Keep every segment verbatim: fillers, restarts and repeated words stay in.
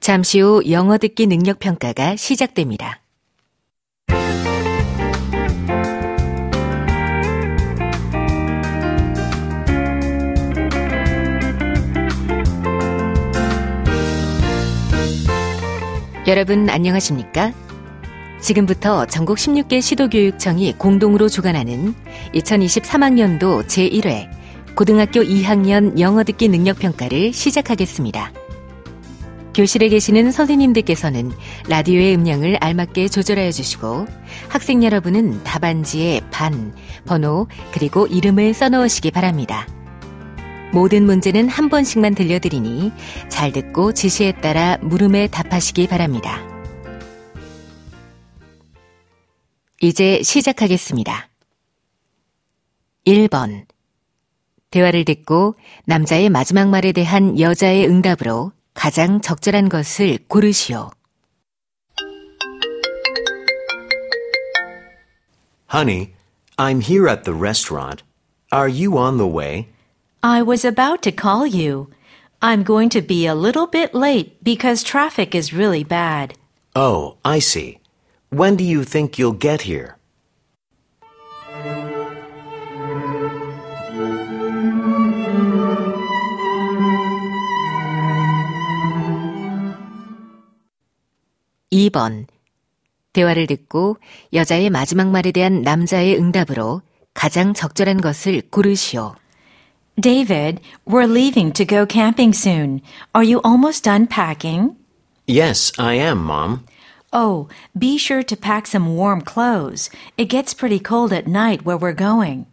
잠시 후 영어 듣기 능력 평가가 시작됩니다. 여러분 안녕하십니까? 지금부터 전국 십육 개 시도교육청이 공동으로 주관하는 이천이십삼 학년도 제일 회 고등학교 이 학년 영어 듣기 능력 평가를 시작하겠습니다. 교실에 계시는 선생님들께서는 라디오의 음량을 알맞게 조절하여 주시고 학생 여러분은 답안지에 반, 번호, 그리고 이름을 써넣으시기 바랍니다. 모든 문제는 한 번씩만 들려드리니 잘 듣고 지시에 따라 물음에 답하시기 바랍니다. 이제 시작하겠습니다. 일 번. 대화를 듣고 남자의 마지막 말에 대한 여자의 응답으로 가장 적절한 것을 고르시오. Honey, I'm here at the restaurant. Are you on the way? I was about to call you. I'm going to be a little bit late because traffic is really bad. Oh, I see. When do you think you'll get here? 이 번. 대화를 듣고 여자의 마지막 말에 대한 남자의 응답으로 가장 적절한 것을 고르시오. David, we're leaving to go camping soon. Are you almost done packing? Yes, I am, Mom. Oh, be sure to pack some warm clothes. It gets pretty cold at night where we're going.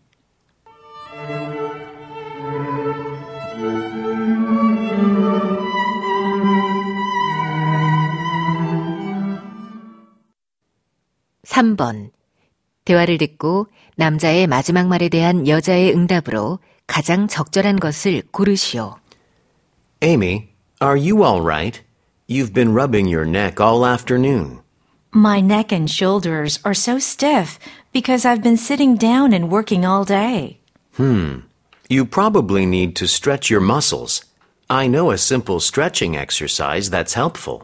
삼 번. 대화를 듣고 남자의 마지막 말에 대한 여자의 응답으로 가장 적절한 것을 고르시오. Amy, are you all right? You've been rubbing your neck all afternoon. My neck and shoulders are so stiff because I've been sitting down and working all day. Hmm. You probably need to stretch your muscles. I know a simple stretching exercise that's helpful.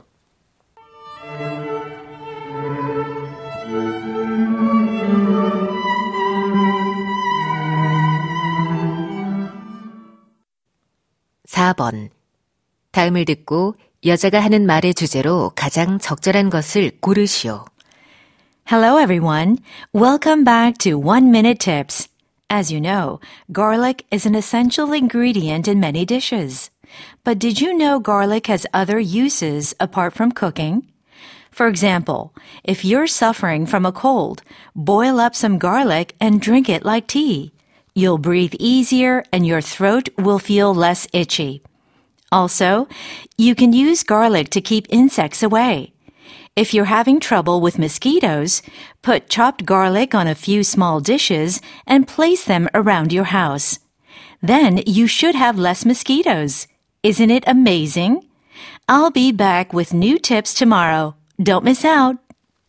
사 번. 다음을 듣고 여자가 하는 말의 주제로 가장 적절한 것을 고르시오. Hello everyone. Welcome back to One Minute Tips. As you know, garlic is an essential ingredient in many dishes. But did you know garlic has other uses apart from cooking? For example, if you're suffering from a cold, boil up some garlic and drink it like tea. You'll breathe easier and your throat will feel less itchy. Also, you can use garlic to keep insects away. If you're having trouble with mosquitoes, put chopped garlic on a few small dishes and place them around your house. Then you should have less mosquitoes. Isn't it amazing? I'll be back with new tips tomorrow. Don't miss out.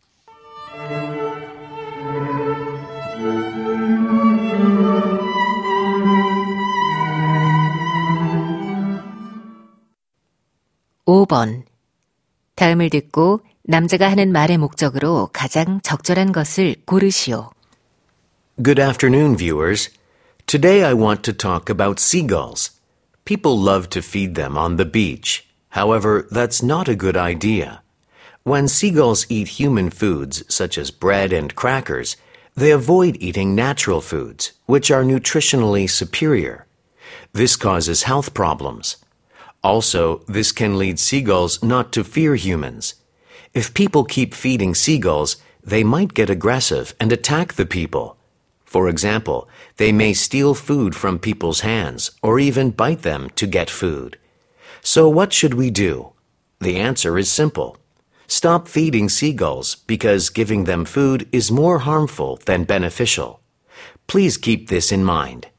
오 번. 다음을 듣고 남자가 하는 말의 목적으로 가장 적절한 것을 고르시오. Good afternoon, viewers. Today I want to talk about seagulls. People love to feed them on the beach. However, that's not a good idea. When seagulls eat human foods, such as bread and crackers, they avoid eating natural foods, which are nutritionally superior. This causes health problems. Also, this can lead seagulls not to fear humans. If people keep feeding seagulls, they might get aggressive and attack the people. For example, they may steal food from people's hands or even bite them to get food. So what should we do? The answer is simple. Stop feeding seagulls because giving them food is more harmful than beneficial. Please keep this in mind.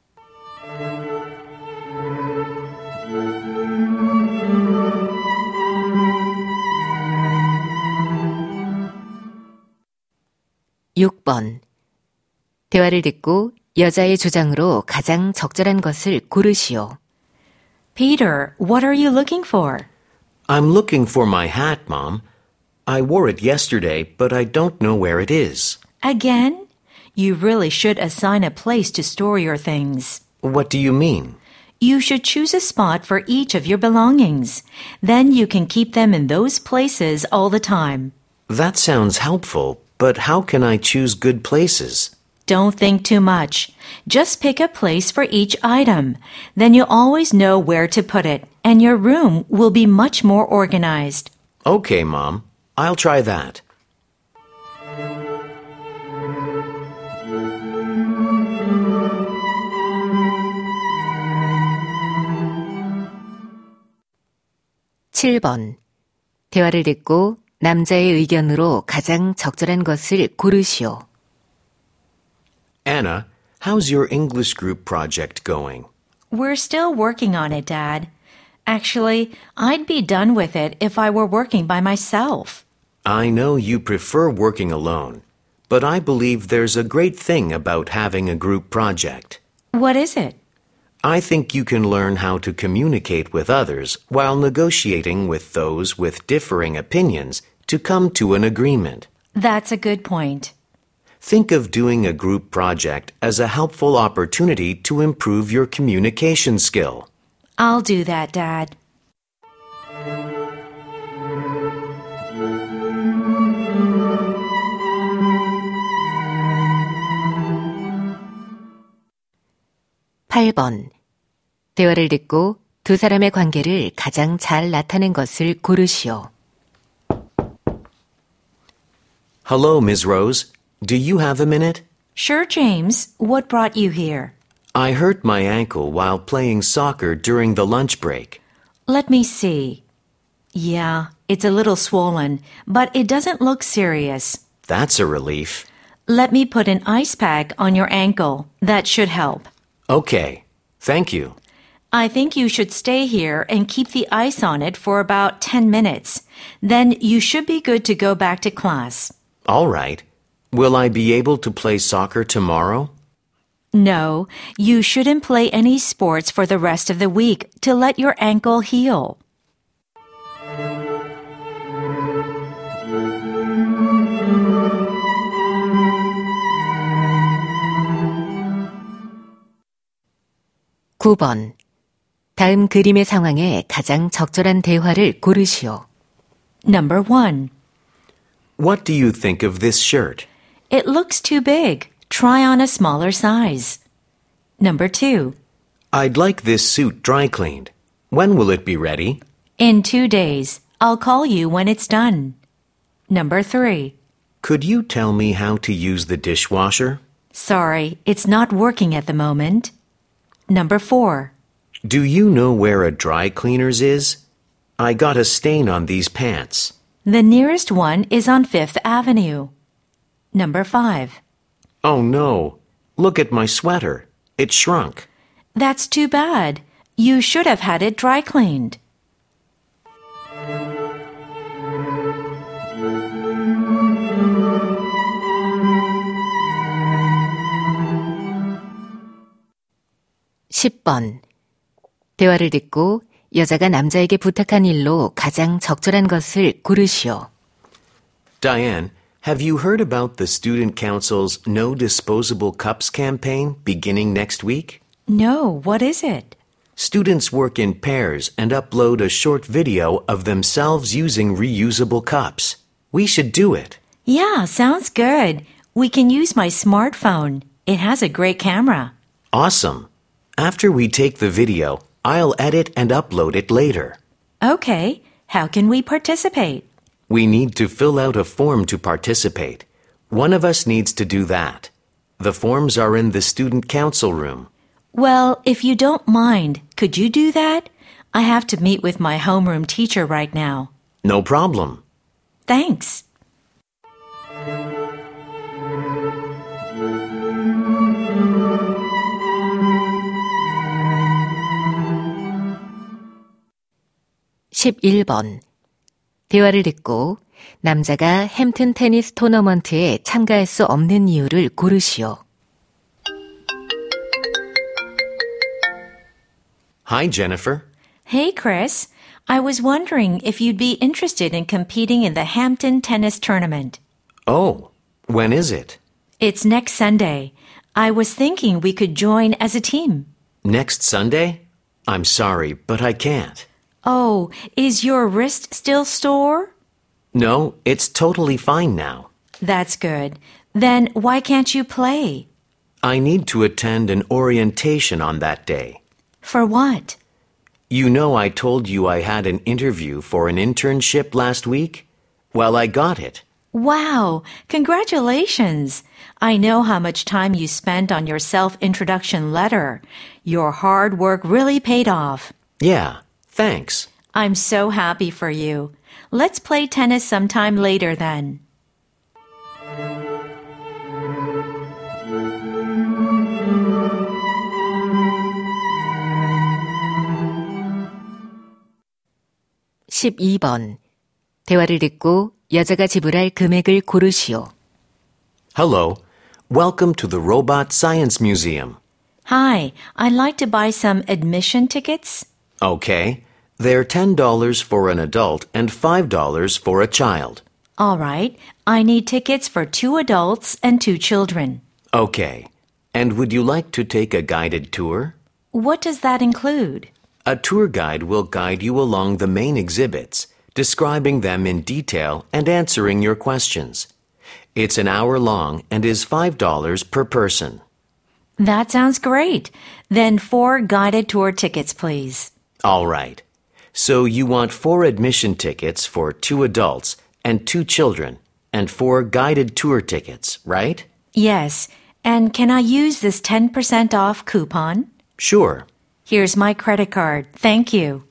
육 번. 대화를 듣고 여자의 주장으로 가장 적절한 것을 고르시오. Peter, what are you looking for? I'm looking for my hat, Mom. I wore it yesterday, but I don't know where it is. Again? You really should assign a place to store your things. What do you mean? You should choose a spot for each of your belongings. Then you can keep them in those places all the time. That sounds helpful, but how can I choose good places? Don't think too much. Just pick a place for each item. Then you'll always know where to put it, and your room will be much more organized. Okay, Mom. I'll try that. 칠 번. 대화를 듣고 남자의 의견으로 가장 적절한 것을 고르시오. Anna, how's your English group project going? We're still working on it, Dad. Actually, I'd be done with it if I were working by myself. I know you prefer working alone, but I believe there's a great thing about having a group project. What is it? I think you can learn how to communicate with others while negotiating with those with differing opinions to come to an agreement. That's a good point. Think of doing a group project as a helpful opportunity to improve your communication skill. I'll do that, Dad. 팔 번. 대화를 듣고 두 사람의 관계를 가장 잘 나타낸 것을 고르시오. Hello, Miz Rose. Do you have a minute? Sure, James. What brought you here? I hurt my ankle while playing soccer during the lunch break. Let me see. Yeah, it's a little swollen, but it doesn't look serious. That's a relief. Let me put an ice pack on your ankle. That should help. Okay. Thank you. I think you should stay here and keep the ice on it for about ten minutes. Then you should be good to go back to class. All right. Will I be able to play soccer tomorrow? No, you shouldn't play any sports for the rest of the week to let your ankle heal. 구 번. 다음 그림의 상황에 가장 적절한 대화를 고르시오. Number one. What do you think of this shirt? It looks too big. Try on a smaller size. Number two. I'd like this suit dry cleaned. When will it be ready? In two days. I'll call you when it's done. Number three. Could you tell me how to use the dishwasher? Sorry, it's not working at the moment. Number four. Do you know where a dry cleaners is? I got a stain on these pants. The nearest one is on Fifth Avenue. Number five. Oh no, look at my sweater. It shrunk. That's too bad. You should have had it dry cleaned. 십 번. 대화를 듣고 여자가 남자에게 부탁한 일로 가장 적절한 것을 고르시오. Diane, have you heard about the Student Council's No Disposable Cups campaign beginning next week? No, what is it? Students work in pairs and upload a short video of themselves using reusable cups. We should do it. Yeah, sounds good. We can use my smartphone. It has a great camera. Awesome. After we take the video, I'll edit and upload it later. Okay, how can we participate? We need to fill out a form to participate. One of us needs to do that. The forms are in the Student Council room. Well, if you don't mind, could you do that? I have to meet with my homeroom teacher right now. No problem. Thanks. 십일 번. 대화를 듣고 남자가 햄튼 테니스 토너먼트에 참가할 수 없는 이유를 고르시오. Hi, Jennifer. Hey, Chris. I was wondering if you'd be interested in competing in the Hampton Tennis Tournament. Oh, when is it? It's next Sunday. I was thinking we could join as a team. Next Sunday? I'm sorry, but I can't. Oh, is your wrist still sore? No, it's totally fine now. That's good. Then why can't you play? I need to attend an orientation on that day. For what? You know I told you I had an interview for an internship last week? Well, I got it. Wow! Congratulations! I know how much time you spent on your self-introduction letter. Your hard work really paid off. Yeah, thanks. I'm so happy for you. Let's play tennis sometime later then. 십이 번. 대화를 듣고 여자가 지불할 금액을 고르시오. Hello. Welcome to the Robot Science Museum. Hi, I'd like to buy some admission tickets. Okay. They're ten dollars for an adult and five dollars for a child. All right. I need tickets for two adults and two children. Okay. And would you like to take a guided tour? What does that include? A tour guide will guide you along the main exhibits, describing them in detail and answering your questions. It's an hour long and is five dollars per person. That sounds great. Then four guided tour tickets, please. All right. So you want four admission tickets for two adults and two children, and four guided tour tickets, right? Yes. And can I use this ten percent off coupon? Sure. Here's my credit card. Thank you.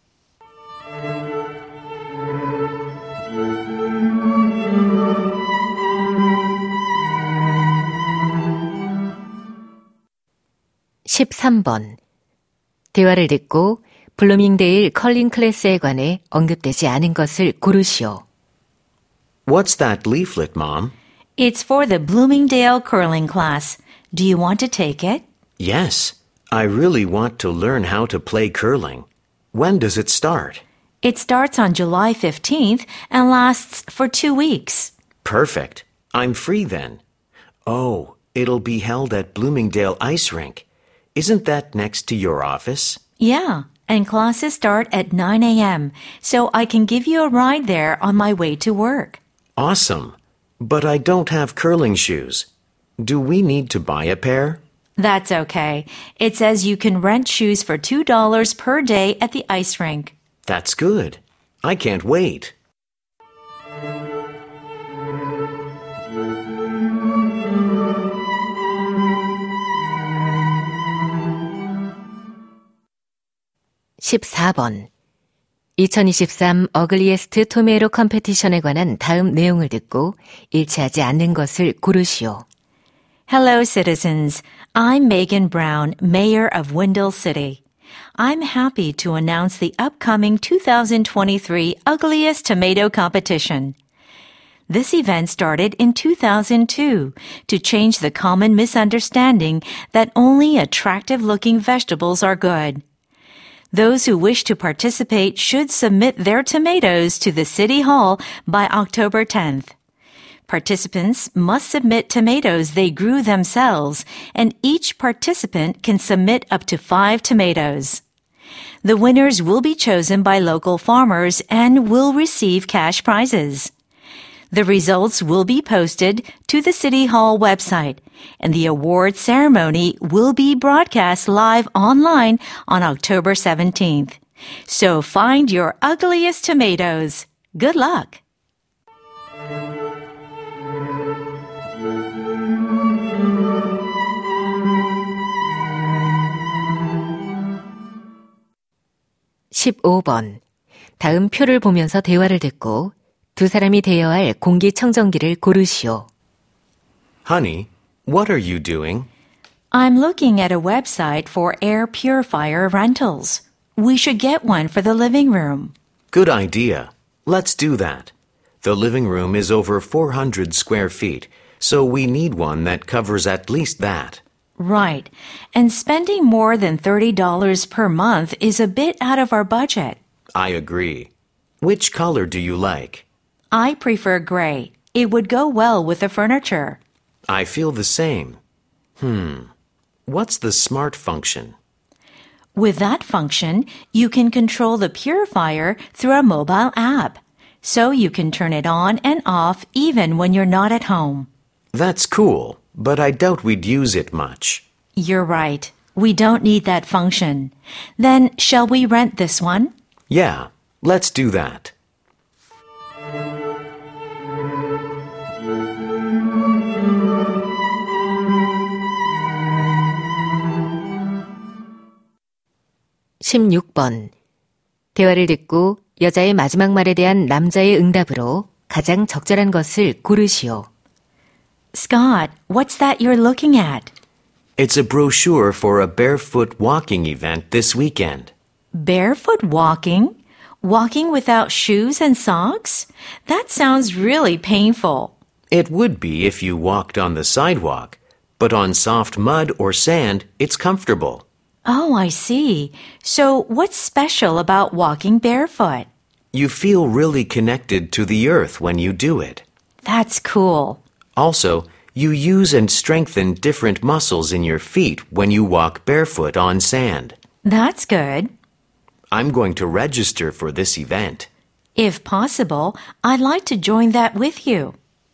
십삼 번. 대화를 듣고 블루밍데일 컬링 클래스에 관해 언급되지 않은 것을 고르시오. What's that leaflet, Mom? It's for the Bloomingdale curling class. Do you want to take it? Yes. I really want to learn how to play curling. When does it start? It starts on July fifteenth and lasts for two weeks. Perfect. I'm free then. Oh, it'll be held at Bloomingdale Ice Rink. Isn't that next to your office? Yeah, and classes start at nine a.m., so I can give you a ride there on my way to work. Awesome. But I don't have curling shoes. Do we need to buy a pair? That's okay. It says you can rent shoes for two dollars per day at the ice rink. That's good. I can't wait. 십사 번. 이천이십삼 어글리에스트 토메이로 컴페티션에 관한 다음 내용을 듣고 일치하지 않는 것을 고르시오. Hello, citizens. I'm Megan Brown, Mayor of Wendell City. I'm happy to announce the upcoming two thousand twenty-three Ugliest Tomato Competition. This event started in two thousand two to change the common misunderstanding that only attractive-looking vegetables are good. Those who wish to participate should submit their tomatoes to the City Hall by October tenth. Participants must submit tomatoes they grew themselves, and each participant can submit up to five tomatoes. The winners will be chosen by local farmers and will receive cash prizes. The results will be posted to the City Hall website, and the award ceremony will be broadcast live online on October seventeenth. So find your ugliest tomatoes. Good luck! 십오 번. 다음 표를 보면서 대화를 듣고 두 사람이 대여할 공기청정기를 고르시오. Honey, what are you doing? I'm looking at a website for air purifier rentals. We should get one for the living room. Good idea. Let's do that. The living room is over four hundred square feet, so we need one that covers at least that. Right. And spending more than thirty dollars per month is a bit out of our budget. I agree. Which color do you like? I prefer gray. It would go well with the furniture. I feel the same. Hmm. What's the smart function? With that function, you can control the purifier through a mobile app. So you can turn it on and off even when you're not at home. That's cool, but I doubt we'd use it much. You're right. We don't need that function. Then, shall we rent this one? Yeah, let's do that. 십육 번. 대화를 듣고 여자의 마지막 말에 대한 남자의 응답으로 가장 적절한 것을 고르시오. Scott, what's that you're looking at? It's a brochure for a barefoot walking event this weekend. Barefoot walking? Walking without shoes and socks? That sounds really painful. It would be if you walked on the sidewalk, but on soft mud or sand, it's comfortable. Oh, I see. So what's special about walking barefoot? You feel really connected to the earth when you do it. That's cool. Also, you use and strengthen different muscles in your feet when you walk barefoot on sand. That's good. I'm going to register for this event. If possible, I'd like to join that with you.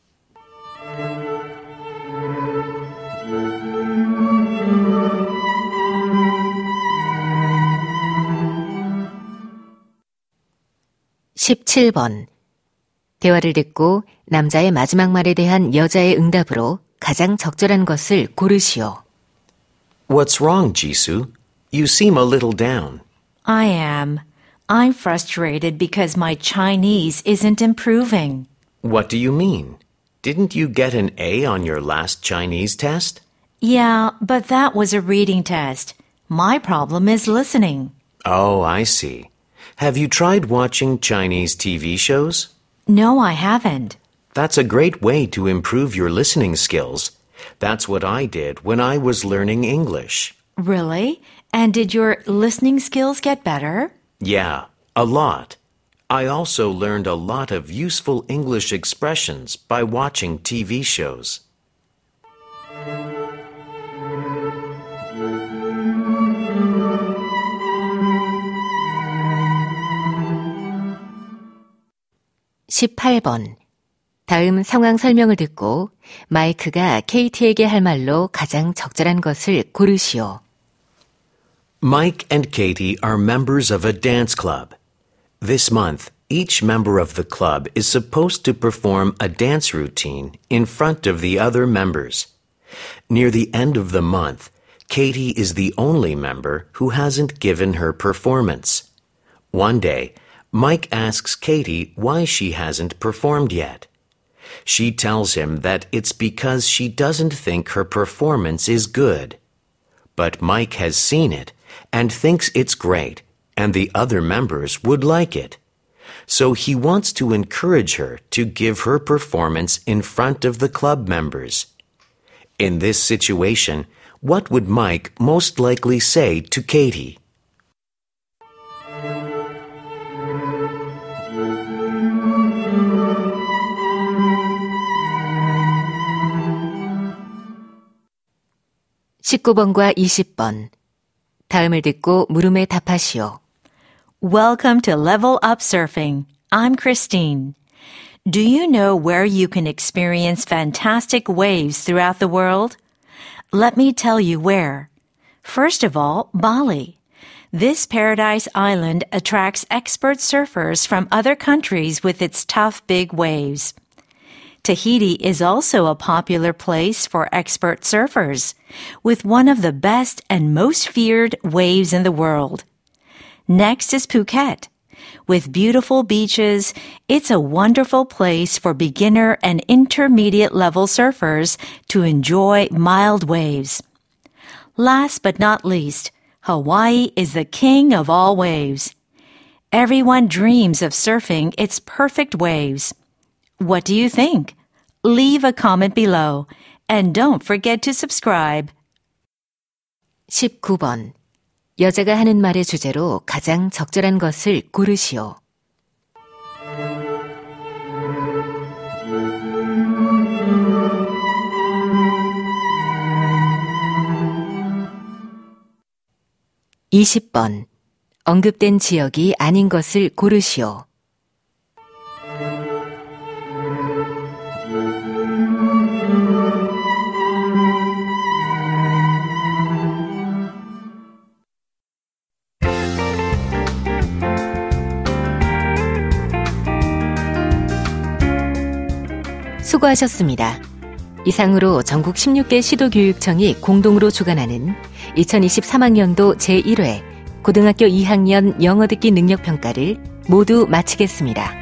십칠 번. 대화를 듣고 남자의 마지막 말에 대한 여자의 응답으로 가장 적절한 것을 고르시오. What's wrong, Jisoo? You seem a little down. I am. I'm frustrated because my Chinese isn't improving. What do you mean? Didn't you get an A on your last Chinese test? Yeah, but that was a reading test. My problem is listening. Oh, I see. Have you tried watching Chinese T V shows? No, I haven't. That's a great way to improve your listening skills. That's what I did when I was learning English. Really? And did your listening skills get better? Yeah, a lot. I also learned a lot of useful English expressions by watching T V shows. 십팔 번. 다음 상황 설명을 듣고 마이크가 케이티에게 할 말로 가장 적절한 것을 고르시오. Mike and Katie are members of a dance club. This month, each member of the club is supposed to perform a dance routine in front of the other members. Near the end of the month, Katie is the only member who hasn't given her performance. One day, Mike asks Katie why she hasn't performed yet. She tells him that it's because she doesn't think her performance is good. But Mike has seen it and thinks it's great, and the other members would like it. So he wants to encourage her to give her performance in front of the club members. In this situation, what would Mike most likely say to Katie? 십구 번과 이십 번. 다음을 듣고 물음에 답하시오. Welcome to Level Up Surfing. I'm Christine. Do you know where you can experience fantastic waves throughout the world? Let me tell you where. First of all, Bali. This paradise island attracts expert surfers from other countries with its tough big waves. Tahiti is also a popular place for expert surfers, with one of the best and most feared waves in the world. Next is Phuket. With beautiful beaches, it's a wonderful place for beginner and intermediate level surfers to enjoy mild waves. Last but not least, Hawaii is the king of all waves. Everyone dreams of surfing its perfect waves. What do you think? Leave a comment below and don't forget to subscribe. 십구 번. 여자가 하는 말의 주제로 가장 적절한 것을 고르시오. 이십 번. 언급된 지역이 아닌 것을 고르시오. 수고하셨습니다. 이상으로 전국 십육 개 시도교육청이 공동으로 주관하는 이천이십삼 학년도 제일 회 고등학교 이 학년 영어 듣기 능력평가를 모두 마치겠습니다.